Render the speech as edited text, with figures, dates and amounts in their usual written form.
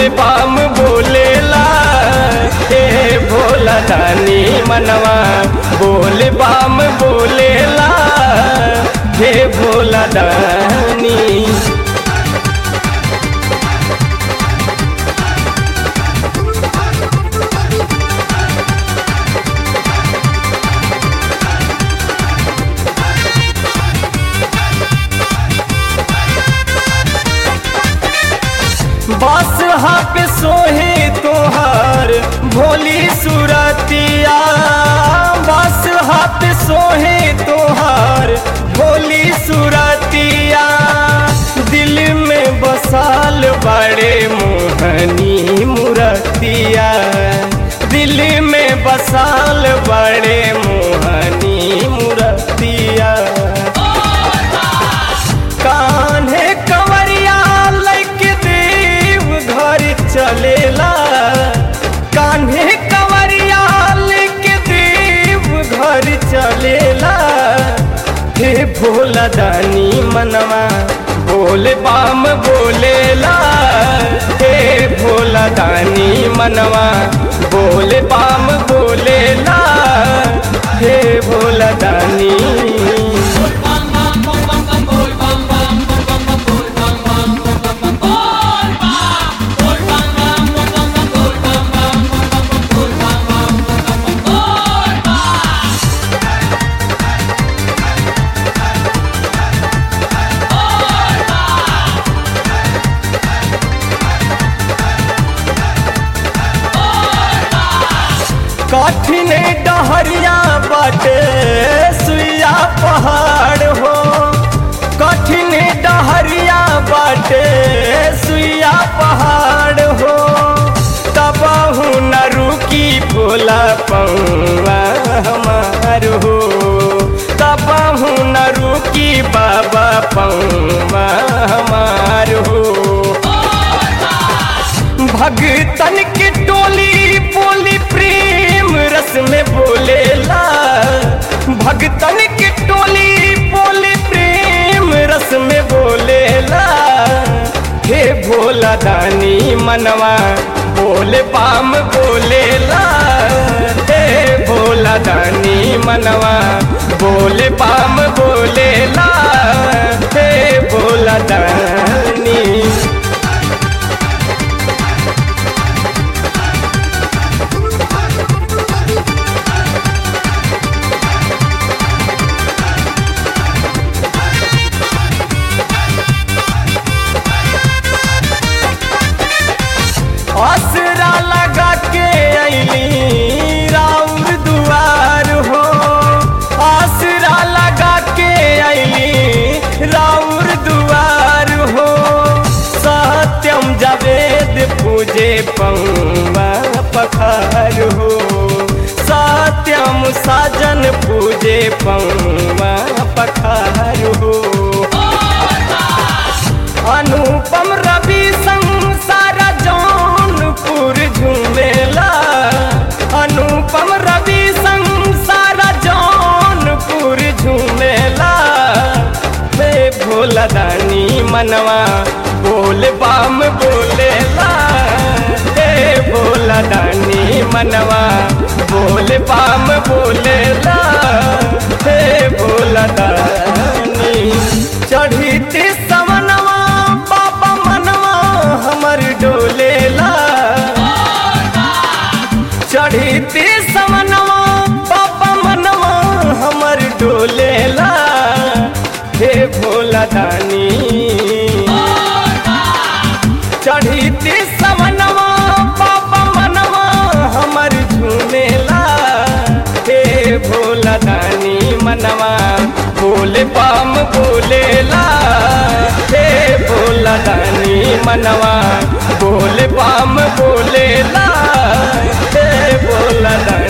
Palm बोलेला हे भोला दानी मनवा बोले पाम बोलेला हे भोला दानी। बस हाथ सोहे तोहार भोली सुरतिया, बस हाथ सोहे तोहार भोली सुरतिया, दिल में बसाल बड़े मोहनी मूर्तिया, दिल में बसाल बड़े मोहनी मूर्तिया। कान्हे कंवरिया लैके देव घर चलेला, कान्हे कंवरिया लैके देव घर चलेला हे भोला दानी मनवा बोले पाम बोलेला हे भोला दानी मनवा बोले पाम बोलेला हे भोला दानी। कठिन डहरिया बाटे सुइया पहाड़ हो, कठिन डहरिया बाटे सुइया पहाड़ हो, तबहु न रुकी भोला पौआ हमार हो, तबहु न रुकी बाबा पौआ हमार हो। भगतन की टोली बोली प्रेम रस में बोलेला, भगतन की टोली बोली प्रेम रस में बोलेला हे भोला दानी मनवा बोले पाम बोलेला हे भोला दानी मनवा बोले पाम बोलेला हे भोला दानी। आसरा लगा के अइली राउर दुआर हो, आसरा लगा के अइली राउर दुआर हो, सत्यम जावेद पूजे पौआ पखार हो, सत्यम साजन पूजे पौआ पखार हो। अनुपम रवि संसारा जौनपुर झूमेला, अनुपम रवि संसारा जौनपुर झूमेला हे भोला दानी मनवा बोले पाम बोलेला हे भोला दानी मनवा बोले पाम बोलेला हे भोला दानी। चढ़ीते सवनवा बाबा मनवा हमर डोलेला, चढ़ीते सवनवा बाबा मनवा हमर डोलेला हे भोला दानी। चढ़ीते सवनवा बाबा मनवा हमर झूमेला हे भोला दानी मनवा बोले पाम बोलेला हे भोला दानी मनवा बोले पाम बोलेला हे भोला दानी।